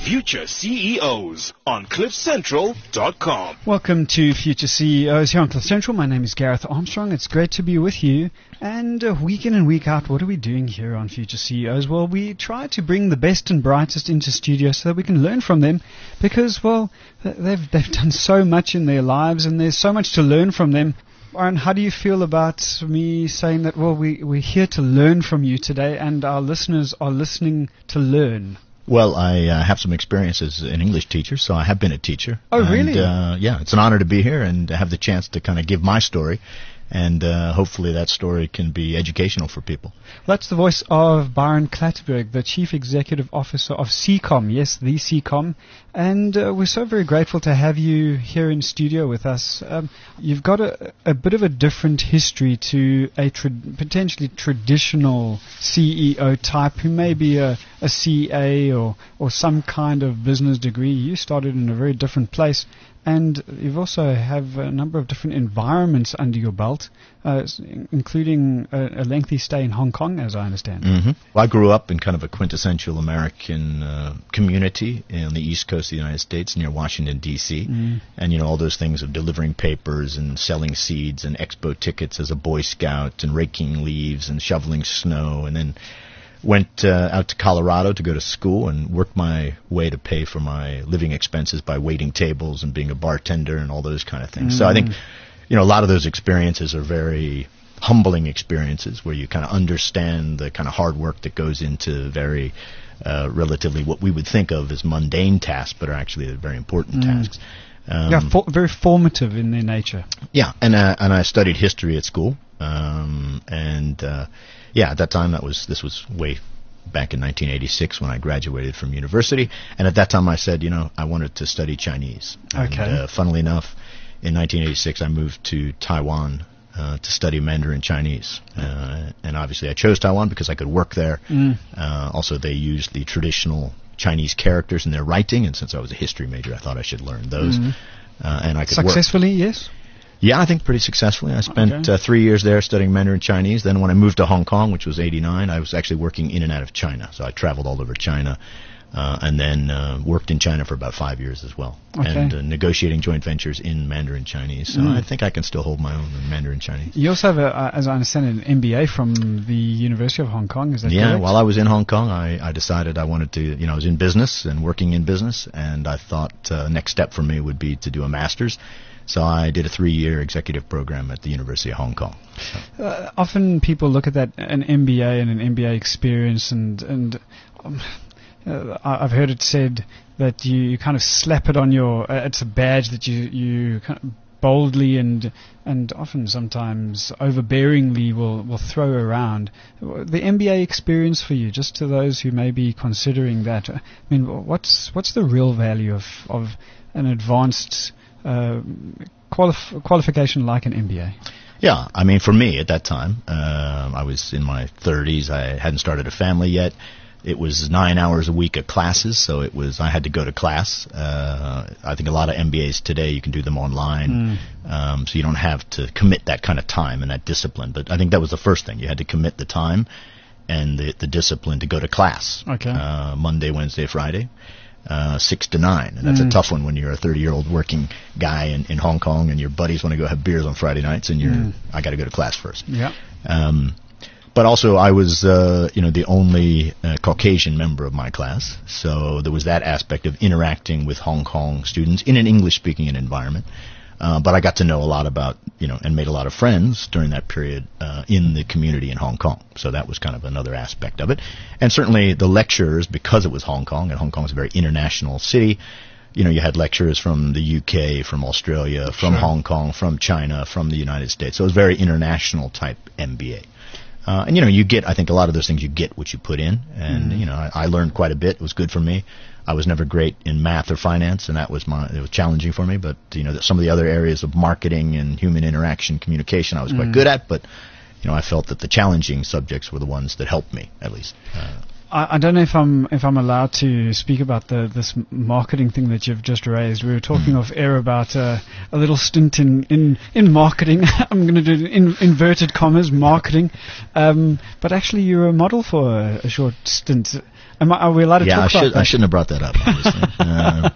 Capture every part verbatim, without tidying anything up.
Future C E Os on cliff central dot com. Welcome to Future C E Os here on Cliff Central. My name is Gareth Armstrong. It's great to be with you. And uh, week in and week out, what are we doing here on Future C E Os? Well, we try to bring the best and brightest into studio so that we can learn from them because, well, they've, they've done so much in their lives and there's so much to learn from them. Aaron, how do you feel about me saying that, well, we, we're here to learn from you today and our listeners are listening to learn? Well, I uh, have some experience as an English teacher, so I have been a teacher. Oh, and, really? Uh, yeah, it's an honor to be here and to have the chance to kind of give my story. And uh, hopefully that story can be educational for people. That's the voice of Byron Clatterberg, the Chief Executive Officer of C COM. Yes, the C COM. And uh, we're so very grateful to have you here in studio with us. Um, you've got a, a bit of a different history to a tra- potentially traditional C E O type who may be a, a C A or, or some kind of business degree. You started in a very different place. And you also have a number of different environments under your belt, uh, including a, a lengthy stay in Hong Kong, as I understand. Mm-hmm. Well, I grew up in kind of a quintessential American uh, community on the East Coast of the United States near Washington, D C Mm. And, you know, all those things of delivering papers and selling seeds and expo tickets as a Boy Scout and raking leaves and shoveling snow and then went uh, out to Colorado to go to school and worked my way to pay for my living expenses by waiting tables and being a bartender and all those kind of things. Mm. So I think, you know, a lot of those experiences are very humbling experiences where you kind of understand the kind of hard work that goes into very uh, relatively what we would think of as mundane tasks, but are actually very important mm. tasks. Um, yeah, for, very formative in their nature. Yeah, and uh, and I studied history at school, um, and uh, yeah, at that time that was this was way back in nineteen eighty-six when I graduated from university, and at that time I said, you know, I wanted to study Chinese. Okay. And, uh, funnily enough, in nineteen eighty-six I moved to Taiwan uh, to study Mandarin Chinese, uh, and obviously I chose Taiwan because I could work there. Mm. Uh, also, they used the traditional Chinese characters in their writing, and since I was a history major, I thought I should learn those. Mm. Uh, and I could successfully, work. Yes. Yeah, I think pretty successfully. I spent okay. uh, three years there studying Mandarin Chinese. Then when I moved to Hong Kong, which was eighty-nine, I was actually working in and out of China. So I traveled all over China, uh, and then uh, worked in China for about five years as well, okay. and uh, negotiating joint ventures in Mandarin Chinese. So mm. I think I can still hold my own in Mandarin Chinese. You also have, a, uh, as I understand, an M B A from the University of Hong Kong. Is that yeah, correct? While I was in Hong Kong, I, I decided I wanted to, you know, I was in business and working in business, and I thought uh, next step for me would be to do a master's. So I did a three-year executive program at the University of Hong Kong. So. Uh, often people look at that, an M B A and an M B A experience, and and um, uh, I've heard it said that you, you kind of slap it on your, uh, it's a badge that you, you kind of boldly and and often sometimes overbearingly will, will throw around. The M B A experience for you, just to those who may be considering that, I mean, what's what's the real value of, of an advanced Uh, qualif- qualification like an M B A? Yeah, I mean, for me at that time, uh, I was in my thirties. I hadn't started a family yet. It was nine hours a week of classes, so it was I had to go to class. Uh, I think a lot of M B As today you can do them online, mm. um, so you don't have to commit that kind of time and that discipline. But I think that was the first thing. You had to commit the time and the, the discipline to go to class. Okay. Uh, Monday, Wednesday, Friday. Uh, six to nine, and that's mm. a tough one when you're a thirty-year-old working guy in, in Hong Kong, and your buddies want to go have beers on Friday nights, and you're mm. I got to go to class first. Yeah. Um, but also, I was uh, you know the only uh, Caucasian member of my class, so there was that aspect of interacting with Hong Kong students in an English-speaking environment. Uh, but I got to know a lot about, you know, and made a lot of friends during that period uh, in the community in Hong Kong. So that was kind of another aspect of it. And certainly the lecturers, because it was Hong Kong, and Hong Kong is a very international city, you know, you had lecturers from the U K, from Australia, from sure. Hong Kong, from China, from the United States. So it was very international type M B A. Uh, and, you know, you get, I think a lot of those things, you get what you put in. And, mm. you know, I, I learned quite a bit. It was good for me. I was never great in math or finance, and that was my, it was challenging for me. But, you know, some of the other areas of marketing and human interaction, communication, I was quite mm. good at. But, you know, I felt that the challenging subjects were the ones that helped me, at least. Uh, I, I don't know if I'm if I'm allowed to speak about the this marketing thing that you've just raised. We were talking off air about uh, a little stint in in in marketing. I'm going to do in inverted commas marketing, um, but actually you were a model for a, a short stint. Am I, are we allowed to yeah, talk I about should, that? I shouldn't have brought that up, obviously. uh,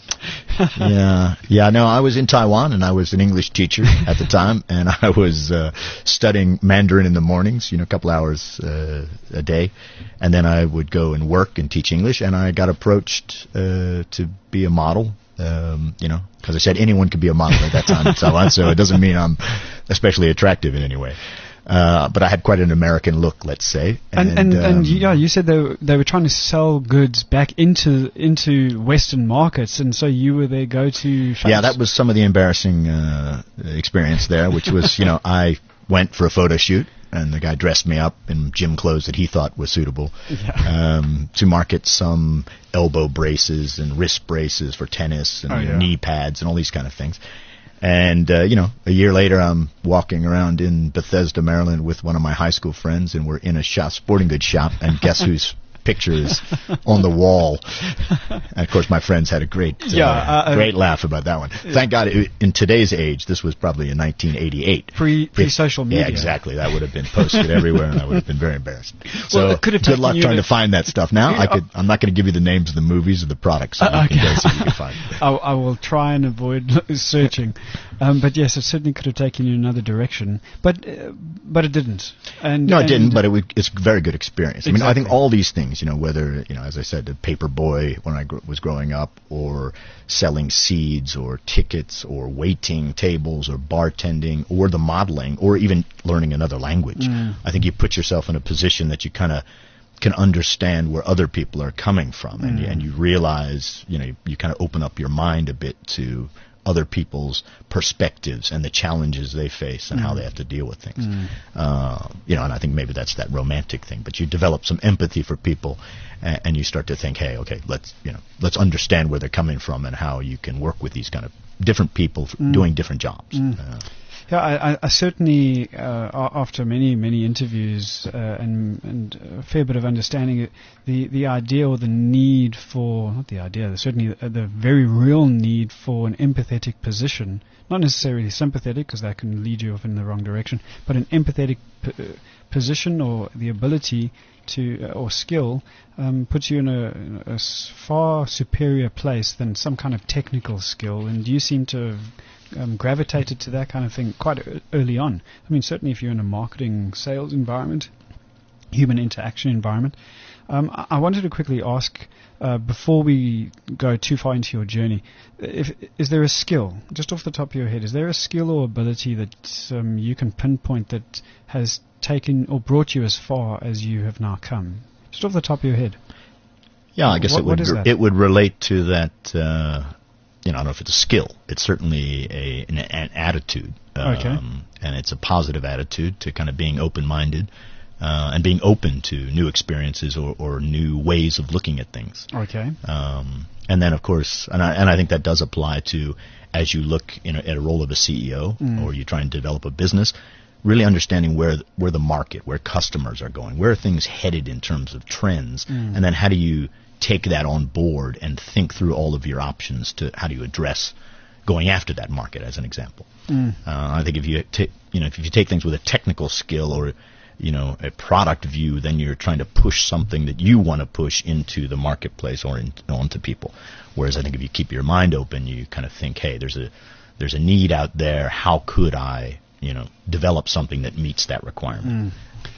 yeah, yeah. No, I was in Taiwan, and I was an English teacher at the time, and I was uh, studying Mandarin in the mornings, you know, a couple hours uh, a day, and then I would go and work and teach English. And I got approached uh, to be a model, um, you know, because I said anyone could be a model at that time in Taiwan, so it doesn't mean I'm especially attractive in any way. Uh, but I had quite an American look, let's say. And and, and, um, and yeah, you said they were, they were trying to sell goods back into into Western markets, and so you were their go-to face. Yeah, that was some of the embarrassing uh, experience there, which was, you know, I went for a photo shoot, and the guy dressed me up in gym clothes that he thought was suitable Yeah. um, to market some elbow braces and wrist braces for tennis and Oh, yeah. knee pads and all these kind of things. And, uh, you know, a year later, I'm walking around in Bethesda, Maryland with one of my high school friends, and we're in a shop, sporting goods shop, and guess whose picture is on the wall? And, of course, my friends had a great uh, Yeah, uh, great laugh about that one. Thank God, it, in today's age, this was probably in nineteen eighty-eight. Pre pre If- social media. Yeah, exactly. That would have been posted everywhere, and I would have been very embarrassed. So Well, it could have good taken luck you trying to- to find that stuff. Now, I could. I'm not going to give you the names of the movies or the products. So Uh, you can okay. go see if you can find it. I, I will try and avoid searching, um, but yes, it certainly could have taken you in another direction, but uh, but it didn't. And No, it and didn't, but it would, it's a very good experience. I mean, I think Exactly. all these things, you know, whether, you know, as I said, the paper boy when I gr- was growing up, or selling seeds, or tickets, or waiting tables, or bartending, or the modeling, or even learning another language. Mm. I think you put yourself in a position that you kind of can understand where other people are coming from, and, you, and you realize, you know, you, you kind of open up your mind a bit to other people's perspectives and the challenges they face and how they have to deal with things. Uh, you know, and I think maybe that's that romantic thing. But you develop some empathy for people, and, and you start to think, hey, okay, let's you know, let's understand where they're coming from and how you can work with these kind of different people f- doing different jobs. Uh, Yeah, I, I, I certainly, uh, a- after many, many interviews uh, and, and a fair bit of understanding, it, the, the idea or the need for, not the idea, certainly the, the very real need for an empathetic position, not necessarily sympathetic, because that can lead you off in the wrong direction, but an empathetic p- uh, position or the ability to, uh, or skill, um, puts you in a, in a s- far superior place than some kind of technical skill, and you seem to have Um, gravitated to that kind of thing quite e- early on. I mean, certainly if you're in a marketing, sales environment, human interaction environment. Um, I, I wanted to quickly ask, uh, before we go too far into your journey, if, is there a skill, just off the top of your head, is there a skill or ability that um, you can pinpoint that has taken or brought you as far as you have now come? Just off the top of your head. yeah, I guess What- it what would is that? it would relate to that. Uh, you know, I don't know if it's a skill. It's certainly a an, an attitude, um, Okay. and it's a positive attitude to kind of being open-minded uh, and being open to new experiences or, or new ways of looking at things. Okay. Um, and then, of course, and I, and I think that does apply to as you look in a, at a role of a C E O or you try and develop a business, really understanding where th- where the market, where customers are going, where are things headed in terms of trends, and then how do you take that on board and think through all of your options to how do you address going after that market, as an example. Uh, I think if you ta- you know if you take things with a technical skill or you know a product view, then you're trying to push something that you want to push into the marketplace or in, onto people. Whereas I think if you keep your mind open, you kind of think, hey, there's a there's a need out there. How could I you know develop something that meets that requirement?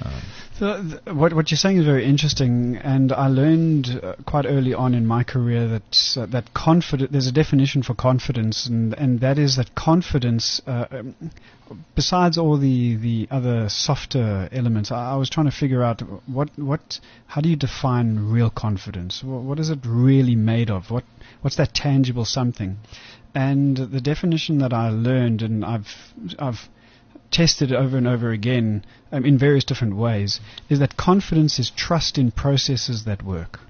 So th- what what you're saying is very interesting, and I learned uh, quite early on in my career that uh, that confident. There's a definition for confidence, and and that is that confidence, uh, um, besides all the, the other softer elements, I, I was trying to figure out what what how do you define real confidence? What, what is it really made of? What what's that tangible something? And the definition that I learned, and I've I've tested over and over again um, in various different ways, is that confidence is trust in processes that work.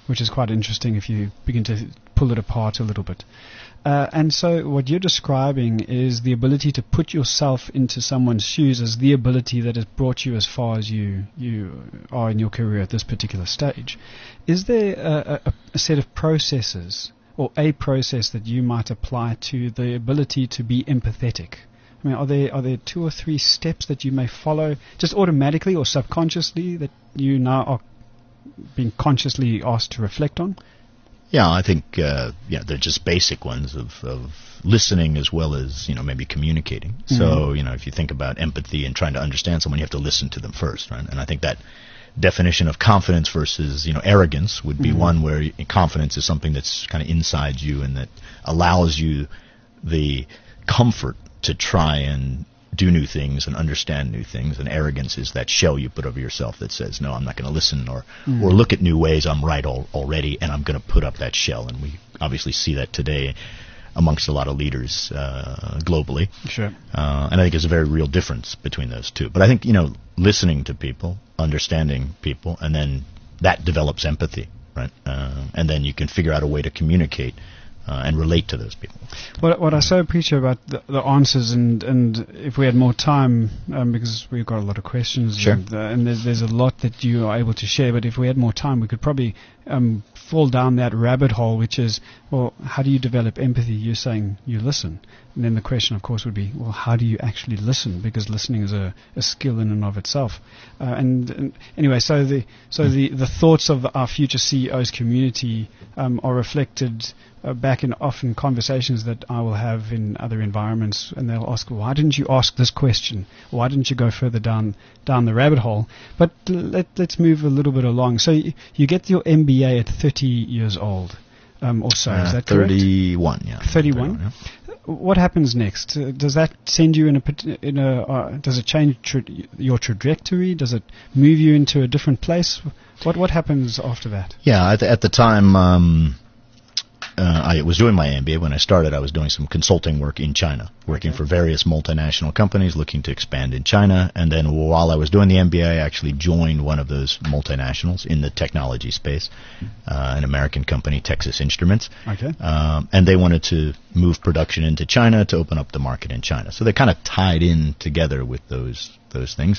which is quite interesting if you begin to pull it apart a little bit. Uh, and so what you're describing is the ability to put yourself into someone's shoes as the ability that has brought you as far as you, you are in your career at this particular stage. Is there a, a, a set of processes or a process that you might apply to the ability to be empathetic? I mean, are there are there two or three steps that you may follow just automatically or subconsciously that you now are being consciously asked to reflect on? Yeah, I think uh, yeah, they're just basic ones of, of listening as well as, you know, maybe communicating. Mm-hmm. So, you know, if you think about empathy and trying to understand someone, you have to listen to them first, right? And I think that definition of confidence versus, you know, arrogance would be mm-hmm. one where confidence is something that's kind of inside you and that allows you the comfort to try and do new things and understand new things, and arrogance is that shell you put over yourself that says, no, I'm not going to listen, or mm. or look at new ways, I'm right al- already, and I'm going to put up that shell. And we obviously see that today amongst a lot of leaders uh, globally. Sure. Uh, and I think there's a very real difference between those two. But I think, you know, listening to people, understanding people, and then that develops empathy, right? Uh, and then you can figure out a way to communicate Uh, and relate to those people. What, what I so appreciate about the, the answers, and, and if we had more time, um, because we've got a lot of questions, sure. and, uh, and there's, there's a lot that you are able to share, but if we had more time, we could probably um, fall down that rabbit hole, which is, well, how do you develop empathy? You're saying you listen. And then the question, of course, would be, well, how do you actually listen? Because listening is a, a skill in and of itself. Uh, and, and anyway, so the so the, the thoughts of the, our future C E Os community um, are reflected uh, back in often conversations that I will have in other environments, and they'll ask, well, why didn't you ask this question? Why didn't you go further down down the rabbit hole? But let, let's move a little bit along. So you, you get your M B A at thirty years old. Um, or so, uh, is that thirty-one, correct? yeah. thirty-one? Yeah. What happens next? Uh, does that send you in a, in a uh, does it change tra- your trajectory? Does it move you into a different place? What what happens after that? Yeah, at the, at the time, um, uh, I was doing my M B A. When I started, I was doing some consulting work in China, working okay. for various multinational companies looking to expand in China. And then while I was doing the M B A, I actually joined one of those multinationals in the technology space, uh, an American company, Texas Instruments. Okay. Um, and they wanted to move production into China to open up the market in China. So they kind of tied in together with those those things.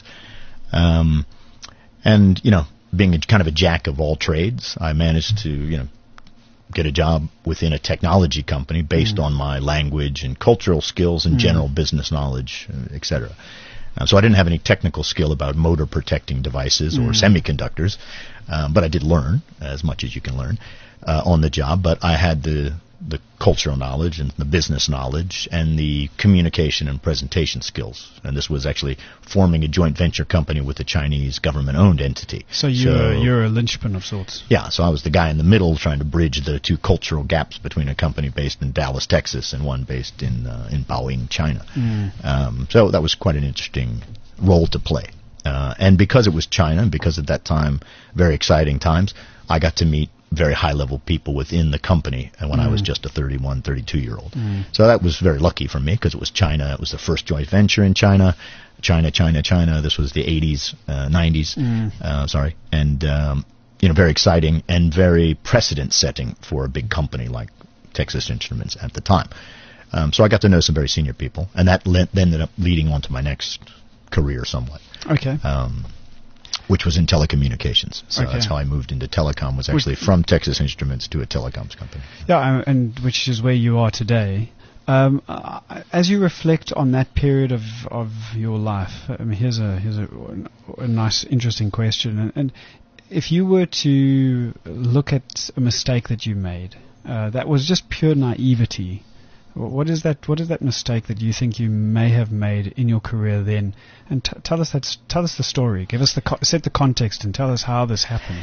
Um, and, you know, being a, kind of a jack of all trades, I managed to, you know, get a job within a technology company based mm. on my language and cultural skills and mm. general business knowledge, uh, et cetera. Uh, so I didn't have any technical skill about motor protecting devices mm. or semiconductors, um, but I did learn as much as you can learn uh, on the job. But I had the the cultural knowledge and the business knowledge and the communication and presentation skills. And this was actually forming a joint venture company with a Chinese government-owned entity. So you're, so, you're a linchpin of sorts. Yeah, so I was the guy in the middle trying to bridge the two cultural gaps between a company based in Dallas, Texas, and one based in uh, in Baoying, China. Mm. Um, so that was quite an interesting role to play. Uh, and because it was China, and because at that time, very exciting times, I got to meet very high-level people within the company, and when mm. I was just a thirty-one, thirty-two-year-old. Mm. So that was very lucky for me because it was China. It was the first joint venture in China. China, China, China. This was the eighties, uh, nineties, mm. uh, sorry. And, um, you know, very exciting and very precedent-setting for a big company like Texas Instruments at the time. Um, so I got to know some very senior people, and that le- ended up leading on to my next career somewhat. Okay. Um, which was in telecommunications. So okay. that's how I moved into telecom, was actually from Texas Instruments to a telecoms company. Yeah, and which is where you are today. Um, uh, as you reflect on that period of, of your life, I mean, here's a here's a, a nice, interesting question. And, and if you were to look at a mistake that you made, uh, that was just pure naivety, What is that? What is that mistake that you think you may have made in your career then? And t- tell us that. Tell us the story. Give us the co- set the context and tell us how this happened.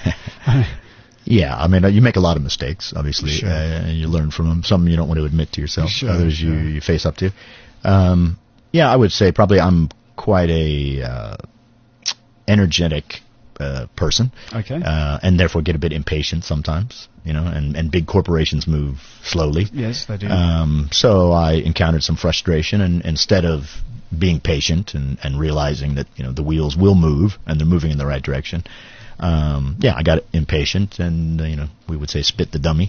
Yeah, I mean, uh, you make a lot of mistakes, obviously, sure. uh, and you learn from them. Some you don't want to admit to yourself. Sure, Others sure. you, you face up to. Um, yeah, I would say probably I'm quite a uh, energetic uh, person. Okay. Uh, and therefore get a bit impatient sometimes. You know, and, and big corporations move slowly. Yes, they do. Um, so I encountered some frustration, and instead of being patient and, and realizing that, you know, the wheels will move and they're moving in the right direction. Um, yeah, I got impatient and, uh, you know, we would say spit the dummy,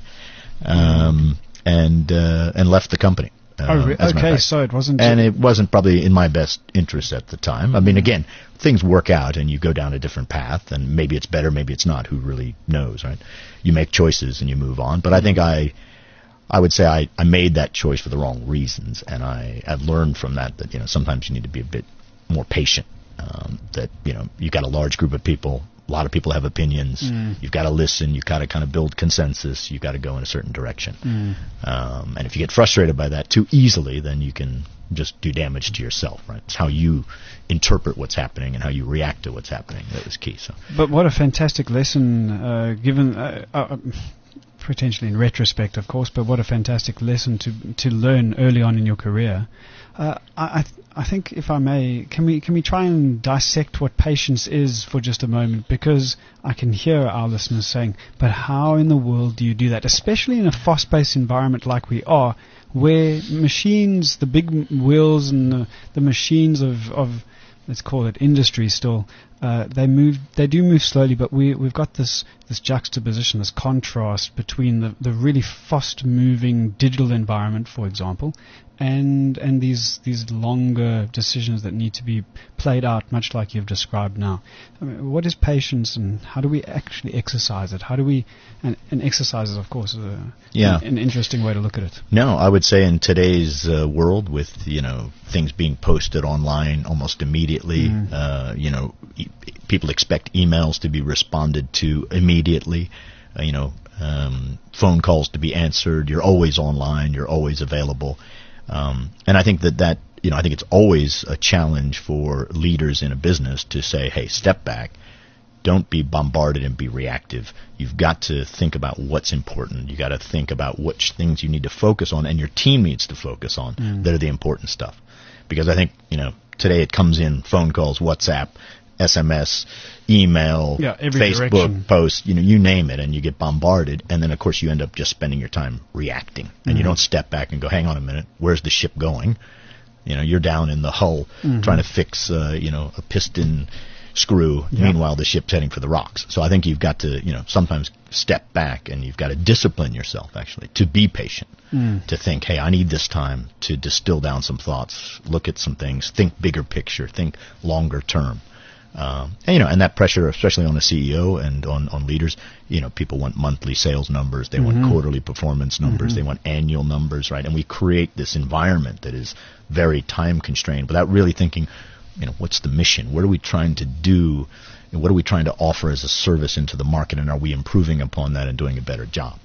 um, and, uh, and left the company. Uh, oh, re- okay, so it wasn't... And it wasn't probably in my best interest at the time. I mean, again, things work out and you go down a different path, and maybe it's better, maybe it's not. Who really knows, right? You make choices and you move on. But I think I... I would say I, I made that choice for the wrong reasons, and I, I've learned from that that, you know, sometimes you need to be a bit more patient, um, that, you know, you've got a large group of people, a lot of people have opinions, mm. you've got to listen, you've got to kind of build consensus, you've got to go in a certain direction. Mm. Um, and if you get frustrated by that too easily, then you can just do damage to yourself, right? It's how you interpret what's happening and how you react to what's happening that is key. So. But what a fantastic lesson, uh, given... Uh, uh, potentially in retrospect, of course, but what a fantastic lesson to to learn early on in your career. Uh, I I, th- I think, if I may, can we can we try and dissect what patience is for just a moment? Because I can hear our listeners saying, "But how in the world do you do that?" Especially in a fast-paced environment like we are, where machines, the big wheels and the, the machines of of let's call it industry still, uh, they move, they do move slowly, but we, we've got this, this juxtaposition, this contrast between the, the really fast-moving digital environment, for example, and, and these, these longer decisions that need to be played out, much like you've described now. I mean, what is patience, and how do we actually exercise it? How do we, and, and exercise is, of course, a, yeah. an, an interesting way to look at it. No, I would say in today's uh, world with, you know, things being posted online almost immediately, mm. uh, you know, e- people expect emails to be responded to immediately, uh, you know, um, phone calls to be answered. You're always online. You're always available. Um, and I think that that, you know, I think it's always a challenge for leaders in a business to say, hey, step back. Don't be bombarded and be reactive. You've got to think about what's important. You've got to think about which things you need to focus on and your team needs to focus on mm. that are the important stuff. Because I think, you know, today it comes in phone calls, WhatsApp, S M S, email, yeah, Facebook direction. posts, you know, you name it, and you get bombarded, and then of course you end up just spending your time reacting, and mm-hmm. you don't step back and go, hang on a minute, where's the ship going? You know, you're down in the hull mm-hmm. trying to fix, uh, you know, a piston screw. Yeah. Meanwhile, the ship's heading for the rocks. So I think you've got to, you know, sometimes step back, and you've got to discipline yourself, actually, to be patient, mm. to think, hey, I need this time to distill down some thoughts, look at some things, think bigger picture, think longer term. Um, and, you know, and that pressure, especially on a C E O and on, on leaders, you know, people want monthly sales numbers, they mm-hmm. want quarterly performance numbers, mm-hmm. they want annual numbers, right? And we create this environment that is very time constrained without really thinking, you know, what's the mission? What are we trying to do? And what are we trying to offer as a service into the market? And are we improving upon that and doing a better job?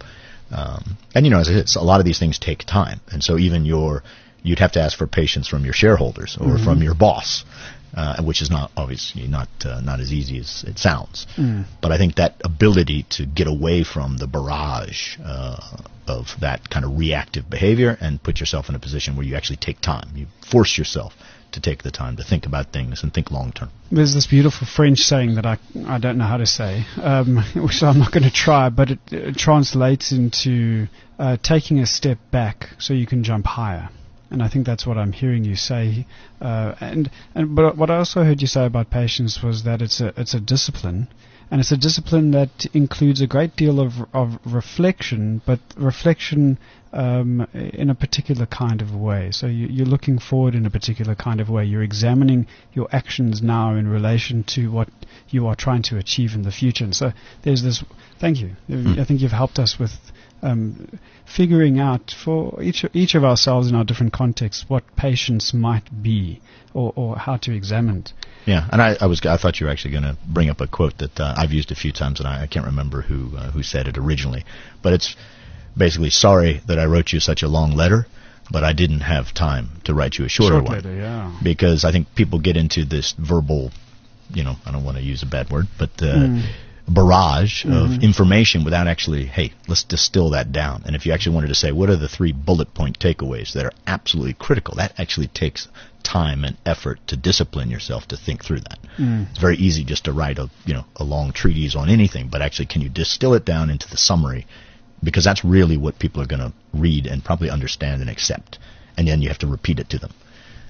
Um, and, you know, as I said, a lot of these things take time. And so even your, you'd have to ask for patience from your shareholders or mm-hmm. from your boss. Uh, which is not obviously not uh, not as easy as it sounds. Mm. But I think that ability to get away from the barrage uh, of that kind of reactive behavior and put yourself in a position where you actually take time. You force yourself to take the time to think about things and think long term. There's this beautiful French saying that I I don't know how to say, um, which I'm not going to try, but it, it translates into uh, taking a step back so you can jump higher. And I think that's what I'm hearing you say. Uh, and and but what I also heard you say about patience was that it's a it's a discipline, and it's a discipline that includes a great deal of of reflection, but reflection um, in a particular kind of way. So you, you're looking forward in a particular kind of way. You're examining your actions now in relation to what you are trying to achieve in the future. And so there's this. Thank you. Mm. I think you've helped us with. Um, figuring out for each each of ourselves in our different contexts what patience might be, or, or how to examine it. Yeah, and I, I was I thought you were actually going to bring up a quote that uh, I've used a few times, and I, I can't remember who uh, who said it originally, but it's basically, sorry that I wrote you such a long letter, but I didn't have time to write you a shorter Short one. letter, yeah. Because I think people get into this verbal, you know, I don't want to use a bad word, but. Uh, mm. barrage of mm-hmm. information without actually, hey, let's distill that down. And if you actually wanted to say, what are the three bullet point takeaways that are absolutely critical, that actually takes time and effort to discipline yourself to think through that. Mm. It's very easy just to write a, you know, a long treatise on anything, but actually can you distill it down into the summary? Because that's really what people are going to read and probably understand and accept. And then you have to repeat it to them.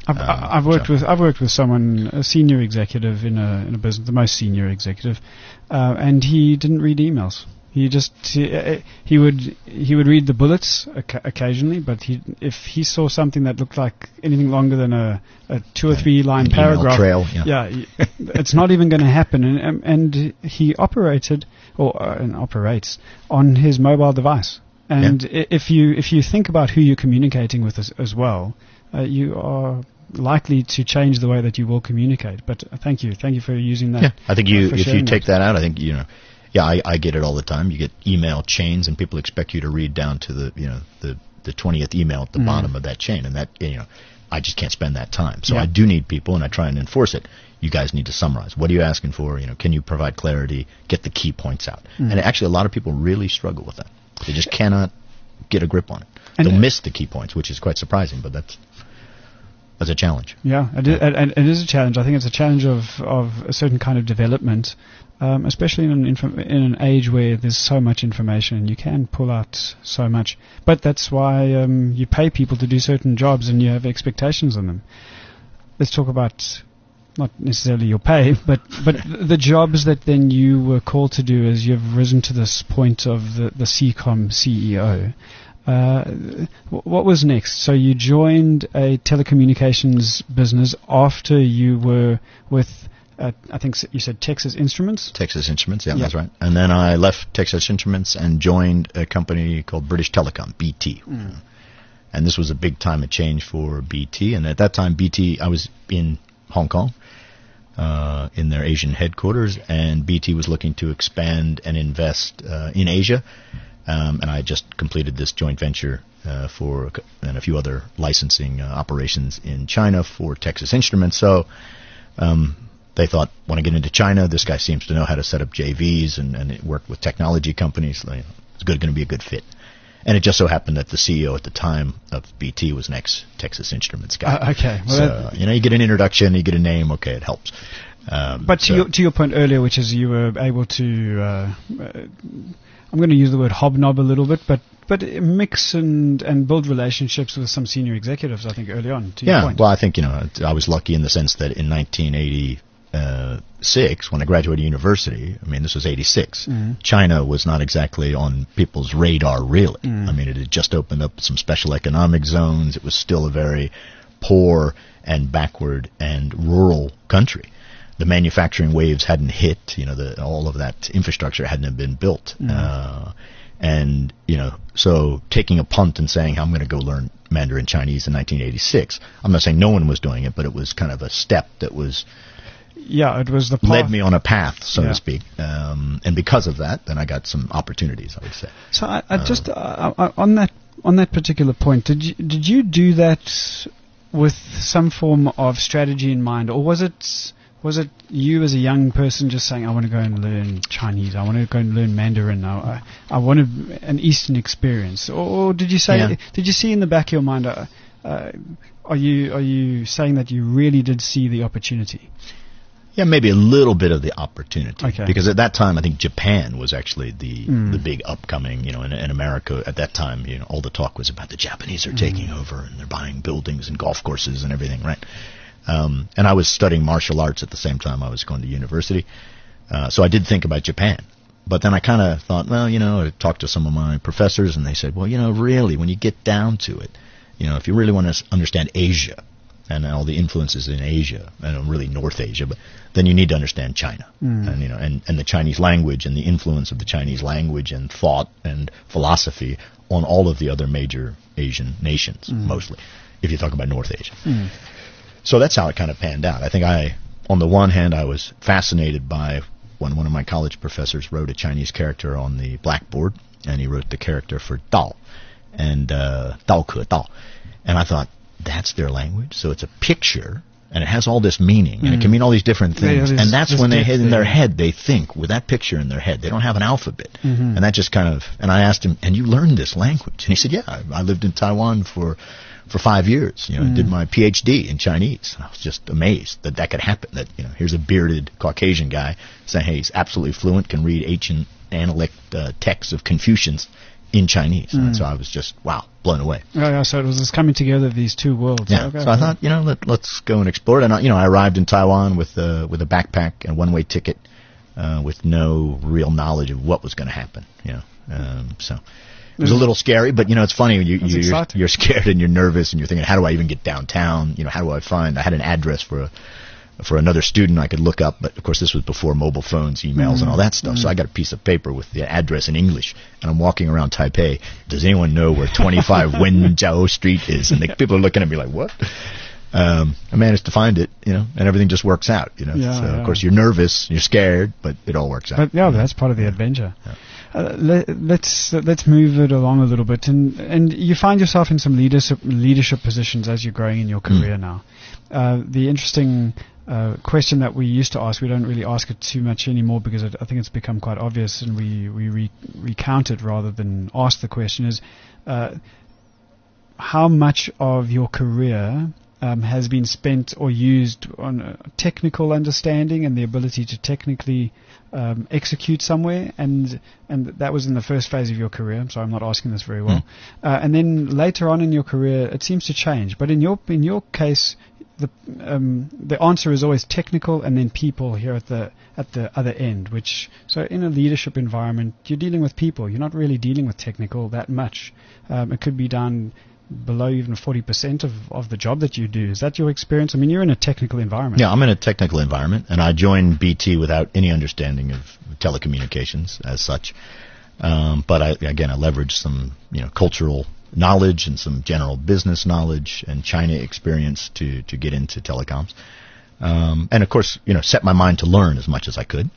I've, Um, I've worked so. with I've worked with someone, a senior executive in a in a business, the most senior executive, uh, and he didn't read emails. He just he, uh, he would he would read the bullets oca- occasionally, but he if he saw something that looked like anything longer than a, a two or three line An paragraph, email trail, yeah. yeah, he- it's not even going to happen. And and- and he operated or uh, and operates on his mobile device. And i if you if you think about who you're communicating with as, as well, uh, you are likely to change the way that you will communicate. But uh, thank you, thank you for using that. Yeah, I think you uh, for if you sharing take that out, I think you know. Yeah, I, I get it all the time. You get email chains, and people expect you to read down to the you know the the twentieth email at the Mm. bottom of that chain, and that you know I just can't spend that time. So Yeah. I do need people, and I try and enforce it. You guys need to summarize. What are you asking for? You know, can you provide clarity? Get the key points out. Mm. And actually, a lot of people really struggle with that. They just cannot get a grip on it. And They'll uh, miss the key points, which is quite surprising, but that's that's a challenge. Yeah, it is, and, and it is a challenge. I think it's a challenge of, of a certain kind of development, um, especially in an inf- in an age where there's so much information and you can pull out so much. But that's why um, you pay people to do certain jobs and you have expectations on them. Let's talk about not necessarily your pay, but but the jobs that then you were called to do as you've risen to this point of the, the C COM C E O. Uh, wh- what was next? So you joined a telecommunications business after you were with, uh, I think s- you said Texas Instruments? Texas Instruments, yeah, Yeah. that's right. And then I left Texas Instruments and joined a company called British Telecom, B T. Mm. And this was a big time of change for B T. And at that time, B T, I was in Hong Kong, uh, in their Asian headquarters, and B T was looking to expand and invest uh, in Asia. Um, and I just completed this joint venture uh, for and a few other licensing uh, operations in China for Texas Instruments. So um, they thought, want to get into China? This guy seems to know how to set up J Vs and, and it worked with technology companies. Like, it's good, going to be a good fit. And it just so happened that the C E O at the time of B T was an ex-Texas Instruments guy. Uh, okay. Well, so, that- you know, you get an introduction, you get a name, okay, it helps. Um, But to, so- your, to your point earlier, which is you were able to, uh, uh, I'm going to use the word hobnob a little bit, but but mix and, and build relationships with some senior executives, I think, early on, to your Yeah, point. well, I think, you know, I was lucky in the sense that in nineteen eighty-six, when I graduated university, I mean, this was eighty-six, Mhm. China was not exactly on people's radar, really. Mm. I mean, it had just opened up some special economic zones. It was still a very poor and backward and rural country. The manufacturing waves hadn't hit, you know, the, all of that infrastructure hadn't been built. Mm. Uh, and, you know, so taking a punt and saying, I'm going to go learn Mandarin Chinese in nineteen eighty-six, I'm not saying no one was doing it, but it was kind of a step that was Yeah, it was the path. led me on a path, so Yeah. to speak. Um, and because of that, then I got some opportunities, I would say. So I, I just uh, uh, on that on that particular point, did you did you do that with some form of strategy in mind, or was it was it you as a young person just saying, I want to go and learn Chinese, I want to go and learn Mandarin, I, I, I want a, an Eastern experience, or, or did you say Yeah. did you see in the back of your mind, uh, uh, are you are you saying that you really did see the opportunity? Yeah, maybe a little bit of the opportunity. Okay. Because at that time, I think Japan was actually the Mm. the big upcoming, you know, in, in America at that time, you know, all the talk was about the Japanese are taking over and they're buying buildings and golf courses and everything, right? Um, and I was studying martial arts at the same time I was going to university. Uh, so I did think about Japan. But then I kind of thought, well, you know, I talked to some of my professors and they said, well, you know, really, when you get down to it, you know, if you really want to understand Asia, and all the influences in Asia, and really North Asia, but then you need to understand China, Mm. and you know, and, and the Chinese language and the influence of the Chinese language and thought and philosophy on all of the other major Asian nations, Mm. mostly, if you talk about North Asia. Mm. So that's how it kind of panned out. I think I, on the one hand, I was fascinated by when one of my college professors wrote a Chinese character on the blackboard, and he wrote the character for Dao, and uh, Dao Ke Dao, and I thought, that's their language, so it's a picture, and it has all this meaning, and it can mean all these different Yeah, things, there's- and that's there's when they depth hit in their there. head, they think with that picture in their head. They don't have an alphabet, Mhm. and that just kind of. And I asked him, "And you learned this language?" And he said, "Yeah, I, I lived in Taiwan for for five years. You know, Mm. did my P H D in Chinese." And I was just amazed that that could happen. That you know, here's a bearded Caucasian guy saying, "Hey, he's absolutely fluent, can read ancient analect uh, texts of Confucians." in Chinese. Mm. And so I was just, wow, blown away. Oh, yeah, so it was this coming together of these two worlds. Yeah. Okay, so I okay. thought, you know, let, let's go and explore it. And, I, you know, I arrived in Taiwan with, uh, with a backpack and a one-way ticket uh, with no real knowledge of what was going to happen, you know. Um, so it was a little scary, but, you know, it's funny. You, you, you're, you're scared and you're nervous and you're thinking, how do I even get downtown? You know, how do I find, I had an address for a, for another student I could look up, but of course this was before mobile phones, emails, mm. and all that stuff. Mm. So I got a piece of paper with the address in English, and I'm walking around Taipei. Does anyone know where twenty-five Wenjiao Street is? And the, people are looking at me like, what? Um, I managed to find it, you know, and everything just works out, you know. Yeah, so yeah. of course you're nervous, you're scared, but it all works out. But yeah, that's part of the adventure. Yeah. Uh, let, let's uh, let's move it along a little bit, and and you find yourself in some leadership leadership positions as you're growing in your career Mm. now. Uh, the interesting uh, question that we used to ask, we don't really ask it too much anymore because it, I think it's become quite obvious, and we we re- recount it rather than ask the question: is uh, how much of your career um, has been spent or used on uh, technical understanding and the ability to technically um, execute somewhere, and and that was in the first phase of your career. So I'm not asking this very well. Mm. Uh, and then later on in your career, it seems to change. But in your in your case, the um, the answer is always technical, and then people here at the at the other end. Which so in a leadership environment, you're dealing with people. You're not really dealing with technical that much. Um, it could be done below even forty percent of, of the job that you do. Is that your experience? I mean, you're in a technical environment. Yeah, I'm in a technical environment, and I joined B T without any understanding of telecommunications as such. Um, but I, again, I leveraged some, you know, cultural knowledge and some general business knowledge and China experience to, to get into telecoms. Um, and of course, you know, set my mind to learn as much as I could.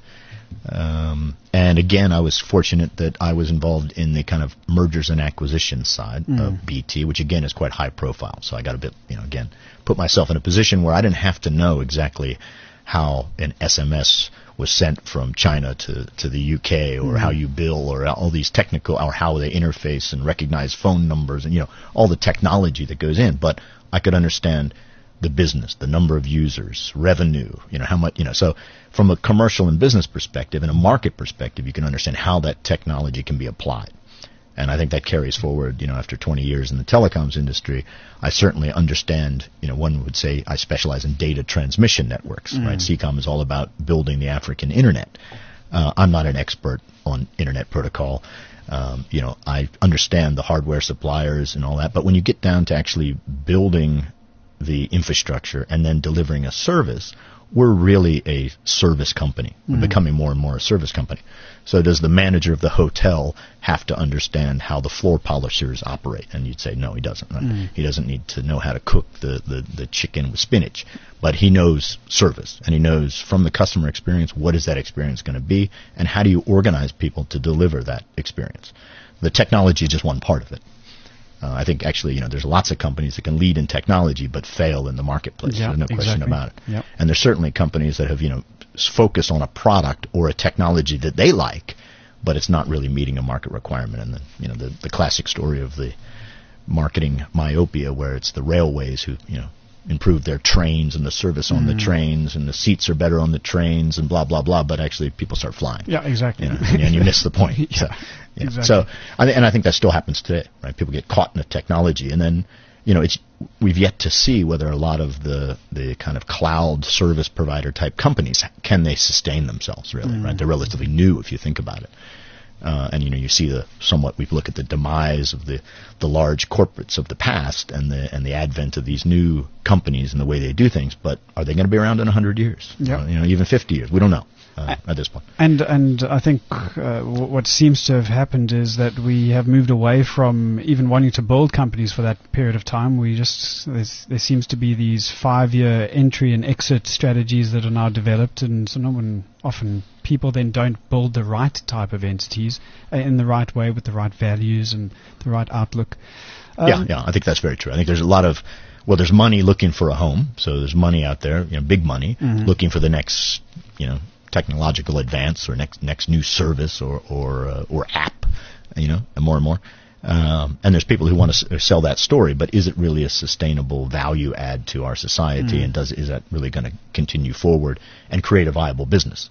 Um, and again, I was fortunate that I was involved in the kind of mergers and acquisitions side mm. of B T, which again is quite high profile. So I got a bit, you know, again, put myself in a position where I didn't have to know exactly how an S M S was sent from China to, to the U K, or mm. how you bill, or all these technical, or how they interface and recognize phone numbers, and, you know, all the technology that goes in. But I could understand the business, the number of users, revenue, you know, how much, you know, so from a commercial and business perspective and a market perspective, you can understand how that technology can be applied. And I think that carries forward, you know, after twenty years in the telecoms industry. I certainly understand, you know, one would say I specialize in data transmission networks, mm. right? C COM is all about building the African internet. Uh, I'm not an expert on internet protocol. Um, you know, I understand the hardware suppliers and all that, but when you get down to actually building the infrastructure and then delivering a service, we're really a service company. We're mm. becoming more and more a service company. So does the manager of the hotel have to understand how the floor polishers operate? And you'd say, no, he doesn't. Right? Mm. He doesn't need to know how to cook the, the, the chicken with spinach. But he knows service, and he knows from the customer experience, what is that experience going to be, and how do you organize people to deliver that experience? The technology is just one part of it. Uh, I think actually, you know, there's lots of companies that can lead in technology but fail in the marketplace. Yeah, there's no exactly. question about it. Yep. And there's certainly companies that have, you know, focused on a product or a technology that they like, but it's not really meeting a market requirement. And the, you know, the, the classic story of the marketing myopia, where it's the railways who, you know, improve their trains and the service on mm. the trains, and the seats are better on the trains, and blah blah blah. But actually, people start flying. Yeah, exactly. You know, and, and you miss the point. yeah, so, yeah. exactly. So, I th- and I think that still happens today, right? People get caught in the technology, and then, you know, it's we've yet to see whether a lot of the the kind of cloud service provider type companies, can they sustain themselves, really, mm. right? They're relatively new if you think about it. Uh, and, you know, you see the somewhat, we look at the demise of the, the large corporates of the past and the and the advent of these new companies and the way they do things. But are they going to be around in one hundred years? Yep. Uh, you know, even fifty years? We don't know uh, at this point. And and I think uh, w- what seems to have happened is that we have moved away from even wanting to build companies for that period of time. We just there's, there seems to be these five-year entry and exit strategies that are now developed, and so no one often. People then don't build the right type of entities uh, in the right way with the right values and the right outlook. Um, yeah, yeah, I think that's very true. I think there's a lot of, well, there's money looking for a home, so there's money out there, you know, big money, mm-hmm. looking for the next, you know, technological advance or next next new service or or uh, or app, you know, and more and more. Um, and there's people who want to s- sell that story, but is it really a sustainable value add to our society, mm. and does is that really going to continue forward and create a viable business?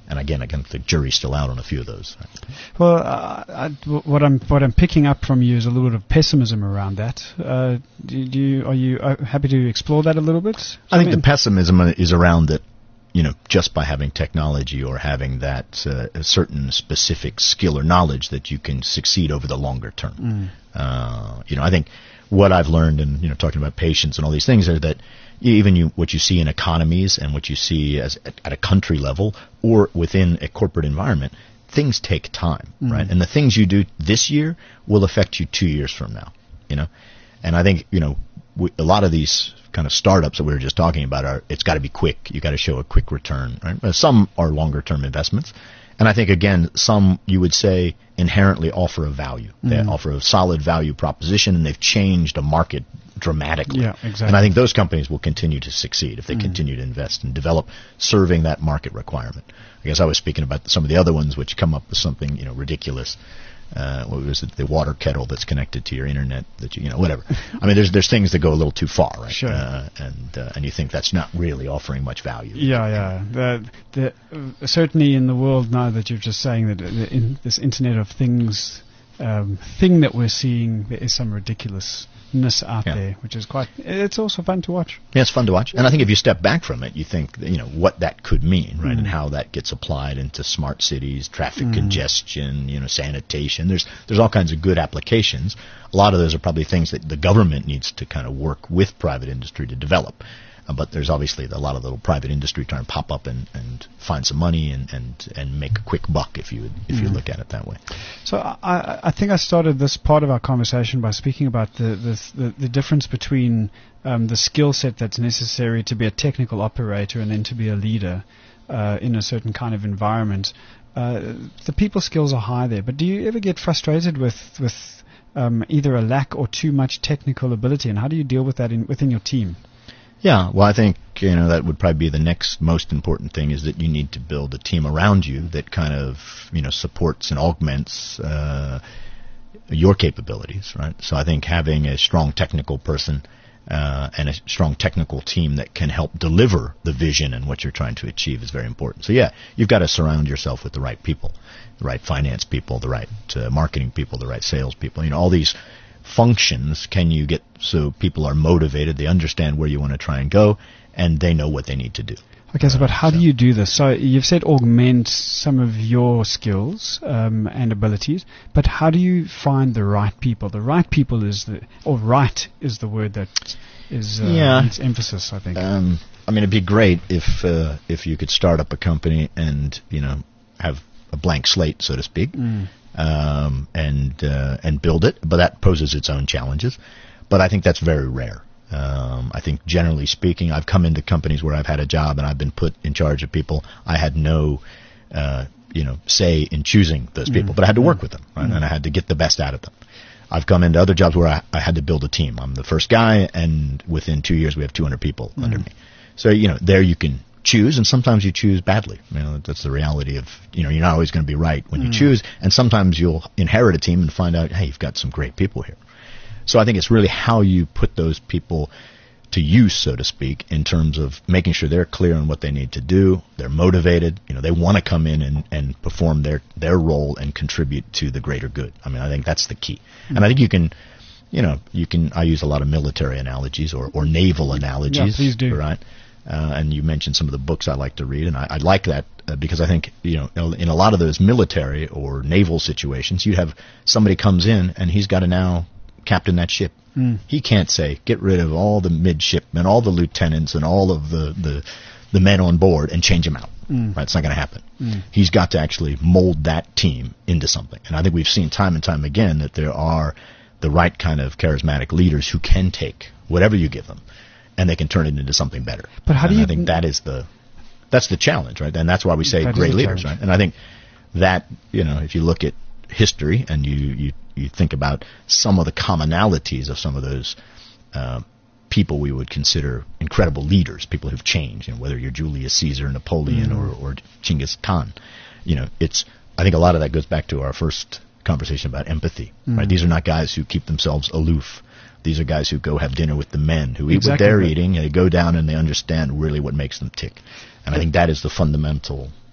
And again, again, the jury's still out on a few of those. Well, uh, I, what I'm what I'm picking up from you is a little bit of pessimism around that. Uh, do, do you are you uh, happy to explore that a little bit? I think the pessimism is around that, you know, just by having technology or having that uh, a certain specific skill or knowledge that you can succeed over the longer term. Mm. Uh, you know, I think what I've learned in, you know, talking about patience and all these things are that even you, what you see in economies and what you see as at, at a country level or within a corporate environment, things take time, mm. right? And the things you do this year will affect you two years from now, you know? And I think, you know, we, a lot of these kind of startups that we were just talking about are, it's got to be quick. You got to show a quick return, right? Some are longer term investments. And I think, again, some you would say inherently offer a value. Mm. They offer a solid value proposition, and they've changed a market dramatically. Yeah, exactly. And I think those companies will continue to succeed if they mm. continue to invest and develop serving that market requirement. I guess I was speaking about some of the other ones which come up with something, you know, ridiculous. Uh, what was it? The water kettle that's connected to your internet that you, you know, whatever. I mean, there's there's things that go a little too far, right? Sure. Uh, and uh, and you think that's not really offering much value. Yeah, yeah. The, the, uh, certainly in the world now that you're just saying that the, in this Internet of Things um, thing that we're seeing, there is some ridiculousness out yeah. there, which is quite. It's also fun to watch. Yeah, it's fun to watch. And I think if you step back from it, you think, you know, what that could mean, right? Mm. And how that gets applied into smart cities, traffic Mm. congestion, you know, sanitation. There's there's all kinds of good applications. A lot of those are probably things that the government needs to kind of work with private industry to develop. Uh, but there's obviously a lot of little private industry trying to pop up and, and find some money and, and, and make a quick buck if you would, if mm. you look at it that way. So I, I think I started this part of our conversation by speaking about the the, the, the difference between um, the skill set that's necessary to be a technical operator and then to be a leader uh, in a certain kind of environment. Uh, the people skills are high there, but do you ever get frustrated with with um, either a lack or too much technical ability, and how do you deal with that in, within your team? Yeah, well, I think, you know, that would probably be the next most important thing is that you need to build a team around you that kind of, you know, supports and augments uh, your capabilities, right? So I think having a strong technical person uh, and a strong technical team that can help deliver the vision and what you're trying to achieve is very important. So, yeah, you've got to surround yourself with the right people, the right finance people, the right uh, marketing people, the right sales people, you know, all these functions can you get so people are motivated, they understand where you want to try and go, and they know what they need to do. Okay, so but how do you do this? So you've said augment some of your skills um, and abilities, but how do you find the right people? The right people is the, or right is the word that is uh, yeah. needs emphasis, I think. Um, I mean, it'd be great if uh, if you could start up a company and, you know, have a blank slate, so to speak. Mm. Um, and uh, and build it, but that poses its own challenges. But I think that's very rare. Um, I think generally speaking, I've come into companies where I've had a job and I've been put in charge of people. I had no, uh, you know, say in choosing those people, mm. but I had to work with them, right? Mm. And I had to get the best out of them. I've come into other jobs where I, I had to build a team. I'm the first guy, and within two years we have two hundred people mm. under me. So, you know, there you can choose, and sometimes you choose badly. You know, that's the reality of, you know, you're not always going to be right when mm. you choose, and sometimes you'll inherit a team and find out, hey, you've got some great people here. So I think it's really how you put those people to use, so to speak, in terms of making sure they're clear on what they need to do, they're motivated, you know, they want to come in and, and perform their, their role and contribute to the greater good. I mean, I think that's the key. Mm. And I think you can, you know, you can, I use a lot of military analogies or, or naval analogies. Yeah, please do. Right? Uh, and you mentioned some of the books I like to read, and I, I like that uh, because I think, you know, in a lot of those military or naval situations, you have somebody comes in and he's got to now captain that ship. Mm. He can't say, get rid of all the midshipmen, all the lieutenants, and all of the, the, the men on board and change them out. Mm. Right? It's not going to happen. Mm. He's got to actually mold that team into something. And I think we've seen time and time again that there are the right kind of charismatic leaders who can take whatever you give them, and they can turn it into something better. But how and do you? I think that is the that's the challenge, right? And that's why we say great leaders, right? And I think that, you know, if you look at history and you you, you think about some of the commonalities of some of those uh, people we would consider incredible leaders, people who've changed, you know, whether you're Julius Caesar, Napoleon, mm. or or Genghis Khan, you know, it's I think a lot of that goes back to our first conversation about empathy, mm. right? These are not guys who keep themselves aloof. These are guys who go have dinner with the men, who eat exactly what they're right. eating, and they go down and they understand really what makes them tick. And I think that is the fundamental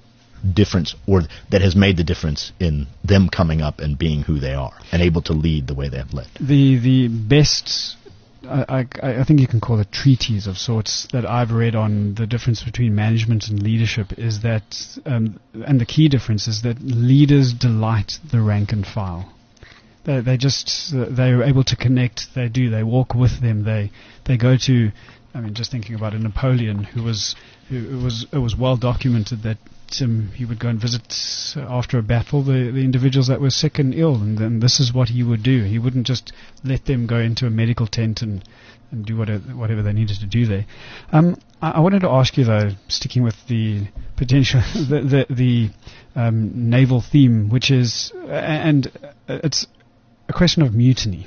difference, or that has made the difference in them coming up and being who they are and able to lead the way they have led. The the best, I, I, I think you can call it treatise of sorts, that I've read on the difference between management and leadership is that, um, and the key difference is that leaders delight the rank and file. They, they just, uh, they're able to connect, they do, they walk with them, they, they go to, I mean, just thinking about a Napoleon who was, who it was, it was well documented that um, he would go and visit uh, after a battle the, the individuals that were sick and ill, and then this is what he would do. He wouldn't just let them go into a medical tent and, and do whatever, whatever they needed to do there. Um, I, I wanted to ask you though, sticking with the potential, the the, the um, naval theme, which is, uh, and it's a question of mutiny.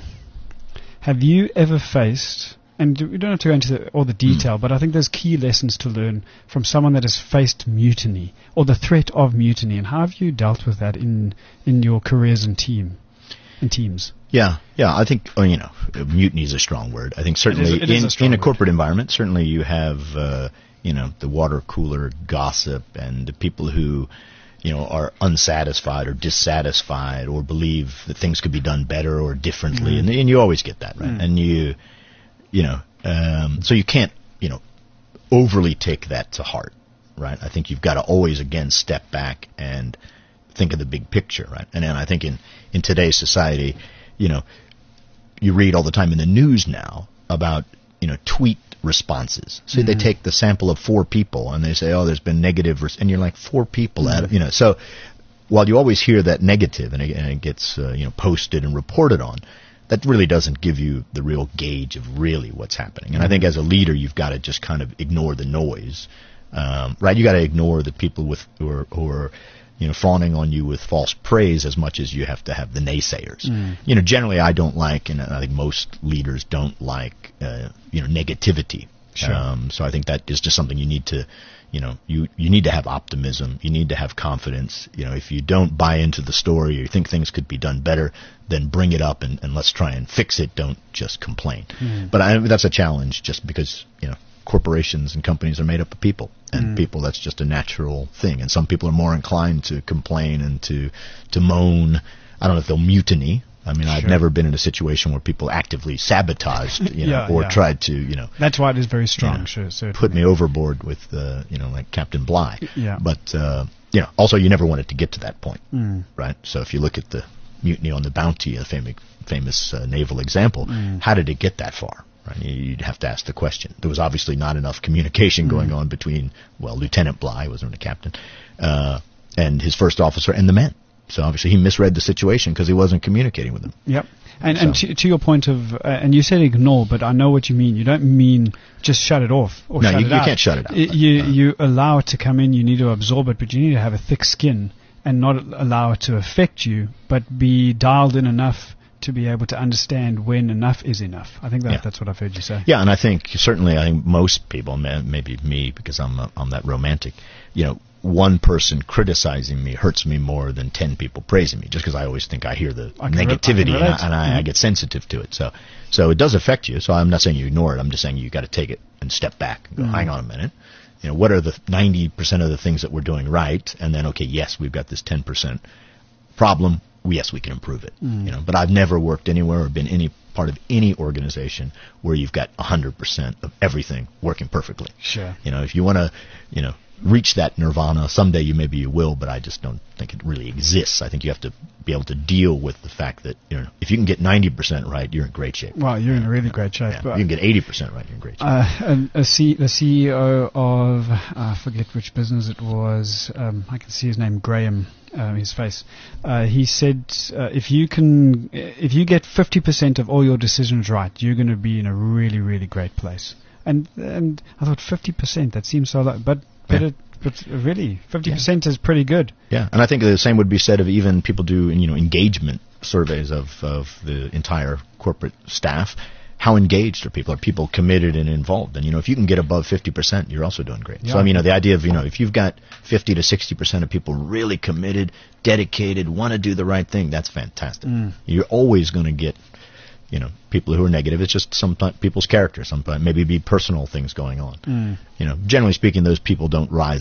Have you ever faced, and we don't have to go into the, all the detail, mm. but I think there's key lessons to learn from someone that has faced mutiny or the threat of mutiny, and how have you dealt with that in in your careers and team and teams? Yeah, yeah, I think oh, you know, mutiny is a strong word. I think certainly it is, it is in, a in a word. corporate environment, certainly you have uh, you know, the water cooler gossip and the people who, you know, are unsatisfied or dissatisfied or believe that things could be done better or differently, mm. and, and you always get that, right? Mm. And you, you know, um, so you can't, you know, overly take that to heart, right? I think you've got to always, again, step back and think of the big picture, right? And then I think in, in today's society, you know, you read all the time in the news now about, you know, tweet responses. So mm-hmm. they take the sample of four people and they say, oh, there's been negative, res-, and you're like, four people mm-hmm. out of, you know. So while you always hear that negative and it, and it gets, uh, you know, posted and reported on, that really doesn't give you the real gauge of really what's happening. And mm-hmm. I think as a leader, you've got to just kind of ignore the noise, um, right? You got to ignore the people with who are, who are, you know, fawning on you with false praise as much as you have to have the naysayers. Mm. You know, generally I don't like, and I think most leaders don't like, uh, you know, negativity. Sure. Um, so I think that is just something you need to, you know, you, you need to have optimism. You need to have confidence. You know, if you don't buy into the story or you think things could be done better, then bring it up and, and let's try and fix it. Don't just complain. Mm. But I, that's a challenge just because, you know, corporations and companies are made up of people, and mm. people, that's just a natural thing. And some people are more inclined to complain and to to moan. I don't know if they'll mutiny. I mean, sure. I've never been in a situation where people actively sabotaged, you know, yeah, or yeah. tried to, you know. That's why it is very strong, you know, sure, certainly. Put me overboard with, uh, you know, like Captain Bligh. Yeah. But, uh, you know, also you never want it to get to that point, mm. right? So if you look at the mutiny on the Bounty, a famous, famous uh, naval example, mm. how did it get that far? Right? You'd have to ask the question. There was obviously not enough communication mm. going on between, well, Lieutenant Bligh, wasn't a captain, uh, and his first officer and the men. So obviously he misread the situation because he wasn't communicating with them. Yep. And, so. and to, to your point of, uh, and you said ignore, but I know what you mean. You don't mean just shut it off or no, shut you, it you out. can't shut it out. It, you, no. you allow it to come in, you need to absorb it, but you need to have a thick skin and not allow it to affect you, but be dialed in enough to be able to understand when enough is enough. I think that yeah. that's what I've heard you say. Yeah, and I think certainly I think most people, maybe me because I'm a, I'm that romantic, you know, one person criticizing me hurts me more than ten people praising me, just because I always think I hear the I negativity re- I and, I, and I, mm-hmm. I get sensitive to it. So so it does affect you. So I'm not saying you ignore it. I'm just saying you got to take it and step back and go, mm-hmm. hang on a minute. You know, what are the ninety percent of the things that we're doing right? And then, okay, yes, we've got this ten percent problem. Yes, we can improve it. Mm. You know, but I've never worked anywhere or been any part of any organization where you've got one hundred percent of everything working perfectly. Sure. You know, if you want to, you know, reach that nirvana someday, you maybe you will, but I just don't think it really exists. I think you have to be able to deal with the fact that, you know, if you can get ninety percent right, you're in great shape. Well, you're in really great shape. Yeah. You can get eighty percent right, you're in great shape. Uh, a, a C, the C E O of, I forget which business it was, um, I can see his name, Graham, um, his face. Uh, he said, uh, if you can, if you get fifty percent of all your decisions right, you're going to be in a really, really great place. And and I thought fifty percent, that seems so low, but But, yeah. it, but really, fifty percent yeah. is pretty good. Yeah, and I think the same would be said of even people do, you know, engagement surveys of, of the entire corporate staff. How engaged are people? Are people committed and involved? And, you know, if you can get above fifty percent, you're also doing great. Yeah. So, I mean, you know, the idea of, you know, if you've got fifty to sixty percent of people really committed, dedicated, want to do the right thing, that's fantastic. Mm. You're always going to get, you know, people who are negative. It's just sometimes people's character. Sometimes maybe be personal things going on. Mm. You know, generally speaking, those people don't rise up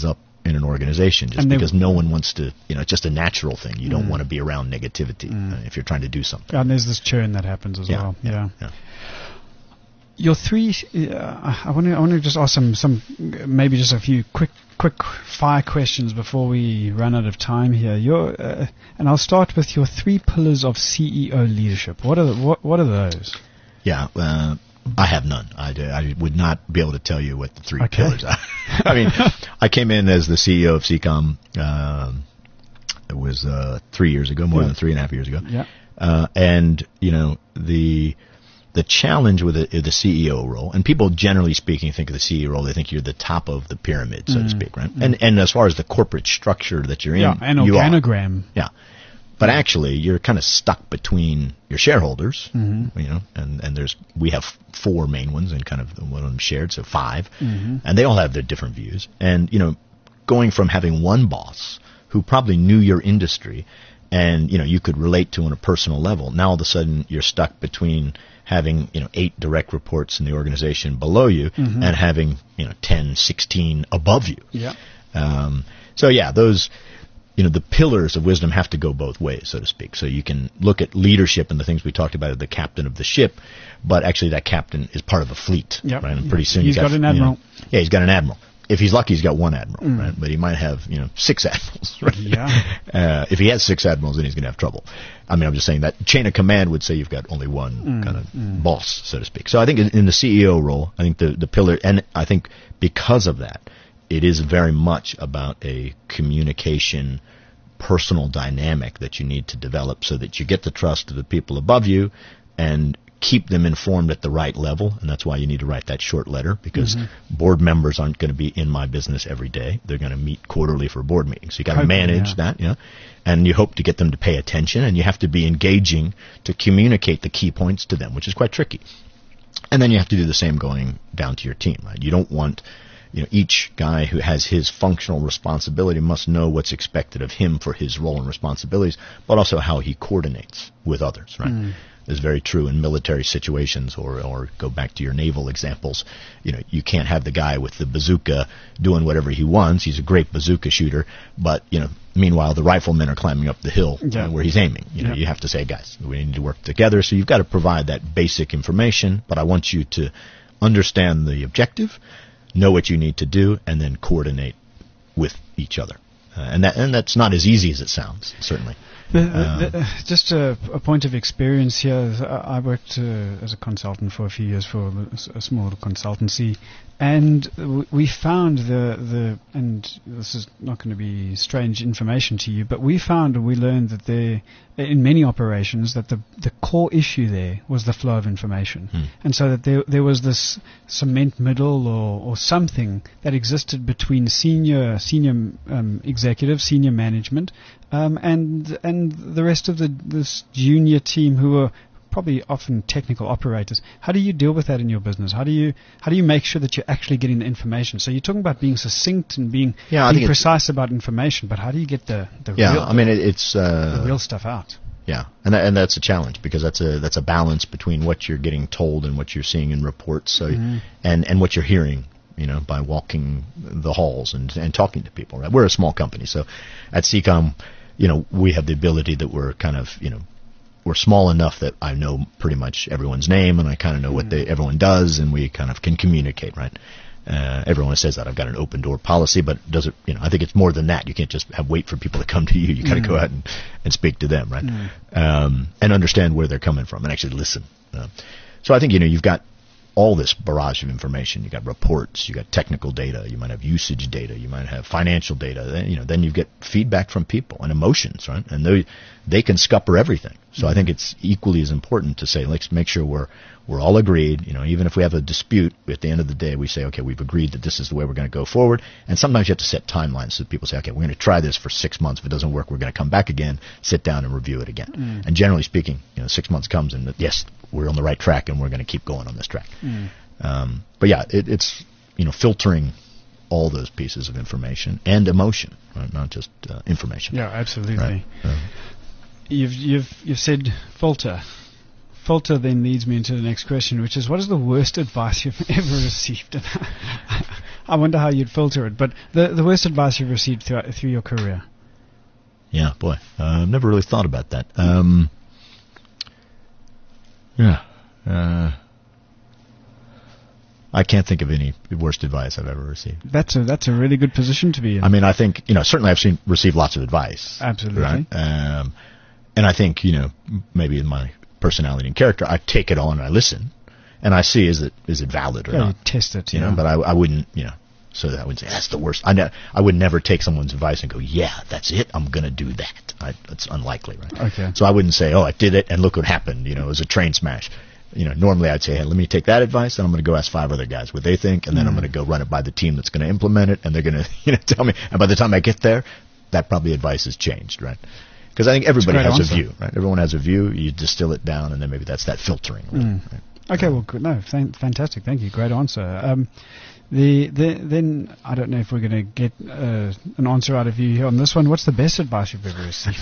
in an organization, just And they- because no one wants to, you know, it's just a natural thing. You don't Mm. want to be around negativity uh, if you're trying to do something. And there's this churn that happens as Yeah, well. yeah, Yeah. yeah. Your three. Uh, I want to. I want to just ask some. Some maybe just a few quick, quick fire questions before we run out of time here. Your uh, and I'll start with your three pillars of C E O leadership. What are the, what What are those? Yeah, uh, I have none. I, d- I would not be able to tell you what the three Okay. pillars are. I mean, I came in as the C E O of C COM. Um, it was uh, three years ago, more Yeah. than three and a half years ago. Yeah. Uh, and you know the the challenge with the, the C E O role, and people generally speaking think of the C E O role, they think you're the top of the pyramid, so to speak, right? And and as far as the corporate structure that you're in, Yeah. An you are. organogram. Yeah. But actually, you're kind of stuck between your shareholders, Mm-hmm. you know, and, and there's, we have four main ones and kind of one of them shared, so five, Mm-hmm. and they all have their different views. And, you know, going from having one boss who probably knew your industry and, you know, you could relate to on a personal level, now all of a sudden you're stuck between having, you know, eight direct reports in the organization below you Mm-hmm. and having, you know, ten, sixteen above you. Yeah. Um, so yeah, those, you know, the pillars of wisdom have to go both ways, so to speak. So you can look at leadership and the things we talked about as the captain of the ship, but actually that captain is part of a fleet, Yep. right? And pretty soon He's you got an you know- admiral. yeah, he's got an admiral. If he's lucky, he's got one admiral, right? But he might have, you know, six admirals, right? Yeah. Uh, if he has six admirals, then he's going to have trouble. I mean, I'm just saying that chain of command would say you've got only one kind of boss, so to speak. So I think in, in the C E O role, I think the, the pillar, and I think because of that, it is very much about a communication, personal dynamic that you need to develop so that you get the trust of the people above you and keep them informed at the right level. And that's why you need to write that short letter, because board members aren't going to be in my business every day. They're going to meet quarterly for board meetings. So you got to Hopefully, manage yeah. that, yeah. And you hope to get them to pay attention, and you have to be engaging to communicate the key points to them, which is quite tricky. And then you have to do the same going down to your team, right? You don't want, you know, each guy who has his functional responsibility must know what's expected of him for his role and responsibilities, but also how he coordinates with others, right? Is very true in military situations, or, or go back to your naval examples. You know, you can't have the guy with the bazooka doing whatever he wants. He's a great bazooka shooter, but, you know, meanwhile the riflemen are climbing up the hill Yeah. uh, where he's aiming. You know, Yeah. you have to say, guys, we need to work together. So you've got to provide that basic information, but I want you to understand the objective, know what you need to do, and then coordinate with each other. Uh, and that and that's not as easy as it sounds, certainly. The, the, the, just a, a point of experience here. I I worked uh, as a consultant for a few years for a, a small consultancy, and w- we found the the and this is not going to be strange information to you, but we found we learned that there in many operations that the the core issue there was the flow of information, Hmm. and so that there there was this cement middle or, or something that existed between senior senior um, executive, senior management, um, and and the rest of the this junior team who were probably often technical operators. How do you deal with that in your business? How do you how do you make sure that you're actually getting the information? So you're talking about being succinct and being, Yeah, I being think it's- precise about information, but how do you get the the Yeah, real I mean, it, it's uh, the real stuff out? yeah, and that, and that's a challenge, because that's a that's a balance between what you're getting told and what you're seeing in reports, so Mm-hmm. and and what you're hearing, you know, by walking the halls and and talking to people. Right, we're a small company, so at C COM, you know, we have the ability that we're kind of, you know, we're small enough that I know pretty much everyone's name, and I kind of know what they, everyone does, and we kind of can communicate, right? Uh, everyone says that I've got an open door policy, but does it, you know, I think it's more than that. You can't just have wait for people to come to you. You got to go out and, and speak to them, right? Um, and understand where they're coming from and actually listen. Uh, so I think, you know, you've got all this barrage of information. You got reports, you got technical data, you might have usage data, you might have financial data. Then, you know, then you get feedback from people and emotions, right? And they they can scupper everything. So mm-hmm. I think it's equally as important to say, let's make sure we're we're all agreed. You know, even if we have a dispute, at the end of the day, we say, okay, we've agreed that this is the way we're going to go forward. And sometimes you have to set timelines so that people say, okay, we're going to try this for six months. If it doesn't work, we're going to come back again, sit down, and review it again. Mm. And generally speaking, you know, six months comes, and yes, we're on the right track, and we're going to keep going on this track. Mm. Um, but yeah, it, it's, you know, filtering all those pieces of information and emotion, right? Not just uh, information. Yeah, absolutely. Right? Uh, you've you've you've said filter. Filter then leads me into the next question, which is, what is the worst advice you've ever received? I wonder how you'd filter it. But the the worst advice you've received through through your career. Yeah, boy, uh, I've never really thought about that. Um, yeah, uh, I can't think of any worst advice I've ever received. That's a that's a really good position to be in. I mean, I think you know certainly I've seen received lots of advice. Absolutely. Right? Um, and I think you know maybe in my personality and character, I take it on and I listen, and I see is it is it valid or yeah, not. you test it, you yeah. know. But I I wouldn't you know. So that I would say that's the worst. I ne- I would never take someone's advice and go, yeah, that's it. I'm gonna do that. I, that's unlikely, right? Okay. So I wouldn't say, oh, I did it and look what happened. You know, it was a train smash. You know, normally I'd say, hey, let me take that advice, and I'm going to go ask five other guys what they think, and then mm. I'm going to go run it by the team that's going to implement it, and they're going to, you know, tell me. And by the time I get there, that probably advice has changed, right? Because I think everybody has answer. a view, right? Everyone has a view. You distill it down, and then maybe that's that filtering. Right? Mm. Right? Okay, well, good. No, th- fantastic. Thank you. Great answer. Um, the, the then I don't know if we're going to get uh, an answer out of you here on this one. What's the best advice you've ever received?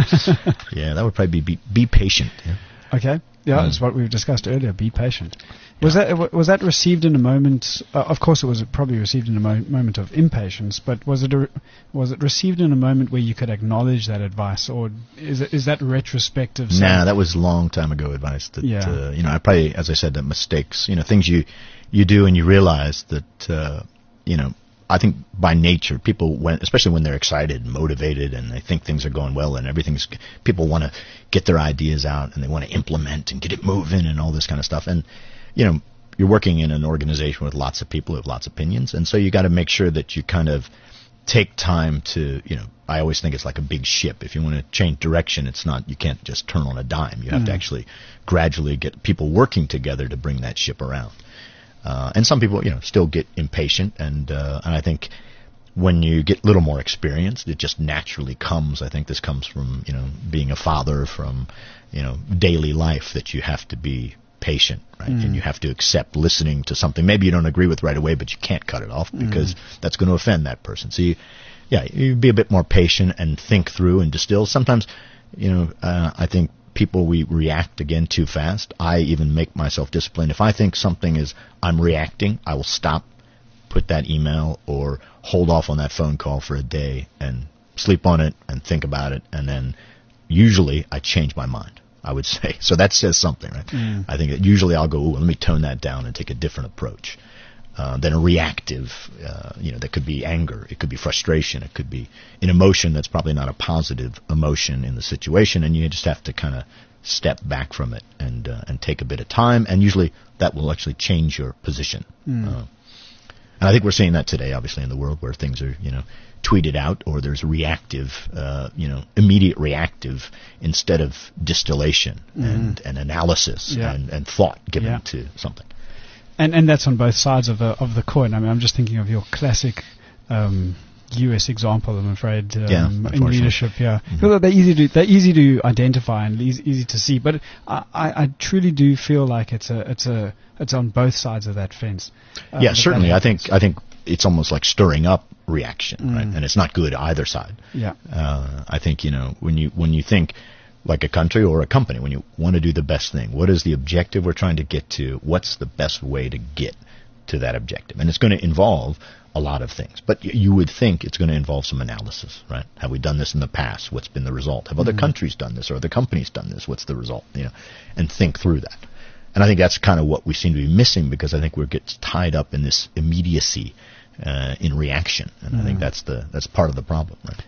Yeah, that would probably be be, be patient. Yeah. Okay. Yeah, Mm. that's what we've discussed earlier. Be patient. Was yeah. that was that received in a moment? Uh, of course, it was probably received in a mo- moment of impatience. But was it a, was it received in a moment where you could acknowledge that advice, or is it, is that retrospective? Nah, that was a long time ago advice. That yeah. uh, you know, I probably, as I said, that mistakes. You know, things you you do and you realize that uh, you know. I think by nature, people, when, especially when they're excited and motivated and they think things are going well and everything's, people want to get their ideas out and they want to implement and get it moving and all this kind of stuff. And, you know, you're working in an organization with lots of people who have lots of opinions. And so you got to make sure that you kind of take time to, you know, I always think it's like a big ship. If you want to change direction, it's not, you can't just turn on a dime. You have mm. to actually gradually get people working together to bring that ship around. Uh, and some people, you know, still get impatient, and uh, and I think when you get a little more experienced, it just naturally comes. I think this comes from, you know, being a father, from, you know, daily life, that you have to be patient, right? Mm. And you have to accept listening to something maybe you don't agree with right away, but you can't cut it off because mm. that's going to offend that person. So you, yeah, you be a bit more patient and think through and distill. Sometimes, you know, uh, I think people, we react again too fast. I even make myself disciplined. If I think something is, I'm reacting, I will stop, put that email, or hold off on that phone call for a day and sleep on it and think about it, and then usually I change my mind, I would say. So that says something, right? Mm. I think that usually I'll go, ooh, let me tone that down and take a different approach. Uh, than a reactive, uh, you know, that could be anger, it could be frustration, it could be an emotion that's probably not a positive emotion in the situation, and you just have to kind of step back from it and uh, and take a bit of time, and usually that will actually change your position. Mm. Uh, and I think we're seeing that today, obviously, in the world where things are, you know, tweeted out, or there's reactive, uh, you know, immediate reactive instead of distillation mm. and, and analysis yeah. and, and thought given yeah. to something. And and that's on both sides of the of the coin. I mean, I'm just thinking of your classic um, U S example. I'm afraid um, yeah, in leadership. Yeah, mm-hmm. Well, they're easy to they're easy to identify and easy, easy to see. But I, I, I truly do feel like it's a it's a it's on both sides of that fence. Uh, yeah, certainly. I think I think it's almost like stirring up reaction, mm. right? And it's not good either side. Yeah. Uh, I think, you know, when you when you think like a country or a company, when you want to do the best thing, what is the objective we're trying to get to? What's the best way to get to that objective? And it's going to involve a lot of things. But y- you would think it's going to involve some analysis, right? Have we done this in the past? What's been the result? Have other mm-hmm. countries done this, or other companies done this? What's the result? You know, and think through that. And I think that's kind of what we seem to be missing, because I think we get tied up in this immediacy uh, in reaction, and mm. I think that's the that's part of the problem, right?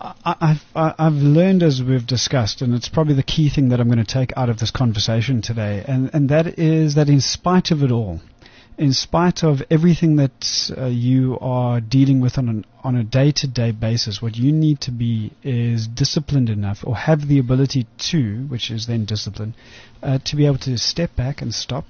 I, I've I've learned, as we've discussed, and it's probably the key thing that I'm going to take out of this conversation today, and and that is that in spite of it all, in spite of everything that uh, you are dealing with on an, on a day-to-day basis, what you need to be is disciplined enough, or have the ability to, which is then discipline, uh, to be able to step back and stop,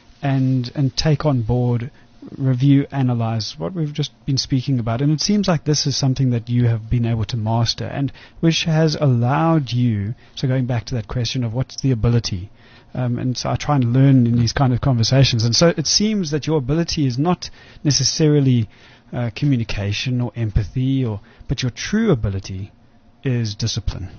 and and take on board, review, analyze what we've just been speaking about. And it seems like this is something that you have been able to master, and which has allowed you, so going back to that question of what's the ability, um, and so I try and learn in these kind of conversations, and so it seems that your ability is not necessarily uh, communication or empathy, or but your true ability is discipline.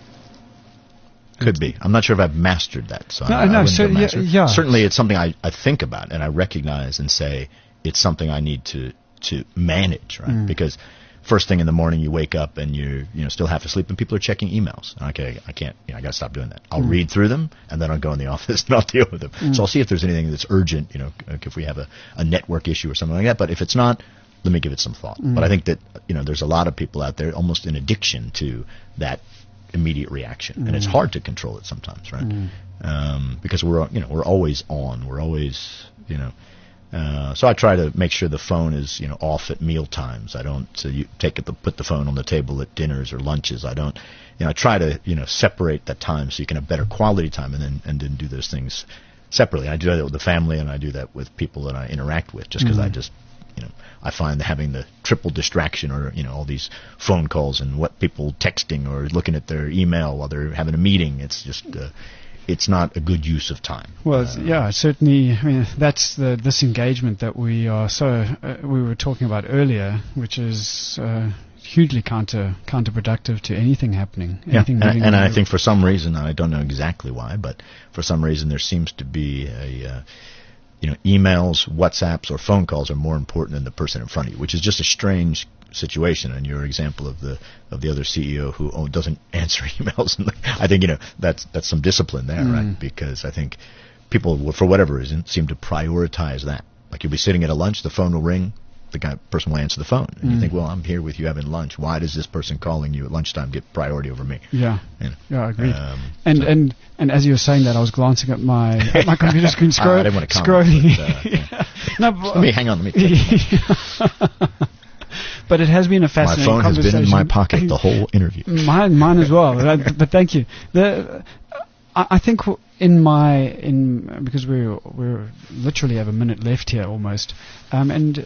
Could be. I'm not sure if I've mastered that. So no, I, no, I so, yeah, yeah. Certainly it's something I, I think about and I recognize and say it's something I need to to manage, right? Mm. Because first thing in the morning you wake up and you're you know still half asleep and people are checking emails. Okay, I can't, you know, I got to stop doing that. I'll mm. read through them and then I'll go in the office and I'll deal with them. Mm. So I'll see if there's anything that's urgent, you know, if we have a, a network issue or something like that. But if it's not, let me give it some thought. Mm. But I think that, you know, there's a lot of people out there almost in addiction to that immediate reaction, mm. and it's hard to control it sometimes, right? Mm. Um, because we're, you know, we're always on, we're always, you know, uh, so I try to make sure the phone is, you know, off at meal times. I don't so you take it, the, put the phone on the table at dinners or lunches. I don't, you know, I try to, you know, separate that time so you can have better quality time, and then and then do those things separately. I do that with the family, and I do that with people that I interact with, just because mm. I just, you know, I find that having the triple distraction, or, you know, all these phone calls and what people texting or looking at their email while they're having a meeting, it's just, uh, it's not a good use of time. Well, uh, yeah, certainly. I mean, that's the disengagement that we are so uh, we were talking about earlier, which is uh, hugely counter counterproductive to anything happening. Anything yeah, and, and I think for some reason, I don't know exactly why, but for some reason there seems to be a uh, you know, emails, WhatsApps, or phone calls are more important than the person in front of you, which is just a strange situation. And your example of the of the other C E O who oh, doesn't answer emails, and I think, you know, that's that's some discipline there, mm. right? Because I think people will, for whatever reason, seem to prioritize that. Like, you'll be sitting at a lunch, the phone will ring, the guy person will answer the phone, and mm. you think, well, I'm here with you having lunch. Why does this person calling you at lunchtime get priority over me? Yeah, you know? yeah, I agree. Um, and so. and and as you were saying that, I was glancing at my at my computer screen, scroll, I didn't want to comment, scrolling. But, uh, yeah. no, but, let me hang on. Let me. But it has been a fascinating conversation. My phone conversation. has been in my pocket the whole interview. Mine, mine as well. but, but thank you. The, I, I think in my in because we we literally have a minute left here almost, um, and